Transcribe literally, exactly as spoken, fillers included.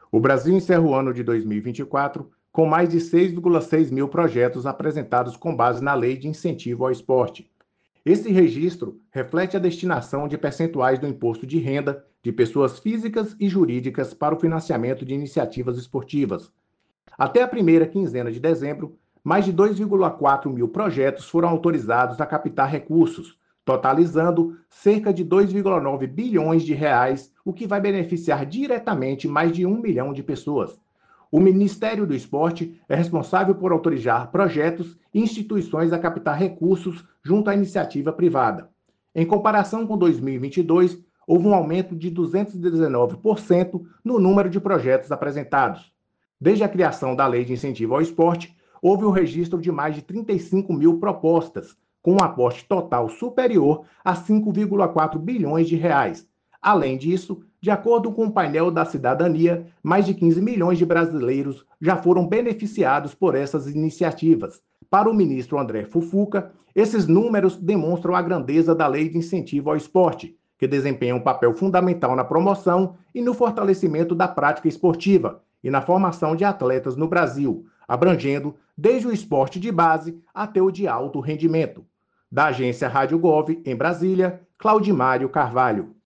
O Brasil encerra o ano de dois mil e vinte e quatro com mais de seis vírgula seis mil projetos apresentados com base na Lei de Incentivo ao Esporte. Esse registro reflete a destinação de percentuais do imposto de renda de pessoas físicas e jurídicas para o financiamento de iniciativas esportivas. Até a primeira quinzena de dezembro, mais de dois vírgula quatro mil projetos foram autorizados a captar recursos, totalizando cerca de dois vírgula nove bilhões de reais, o que vai beneficiar diretamente mais de um milhão de pessoas. O Ministério do Esporte é responsável por autorizar projetos e instituições a captar recursos junto à iniciativa privada. Em comparação com dois mil e vinte e dois, houve um aumento de duzentos e dezenove por cento no número de projetos apresentados. Desde a criação da Lei de Incentivo ao Esporte, houve o registro de mais de trinta e cinco mil propostas, com um aporte total superior a cinco vírgula quatro bilhões de reais. Além disso, de acordo com o painel da cidadania, mais de quinze milhões de brasileiros já foram beneficiados por essas iniciativas. Para o ministro André Fufuca, esses números demonstram a grandeza da Lei de Incentivo ao Esporte, que desempenha um papel fundamental na promoção e no fortalecimento da prática esportiva e na formação de atletas no Brasil, abrangendo desde o esporte de base até o de alto rendimento. Da agência Rádio Gov, em Brasília, Claudimário Carvalho.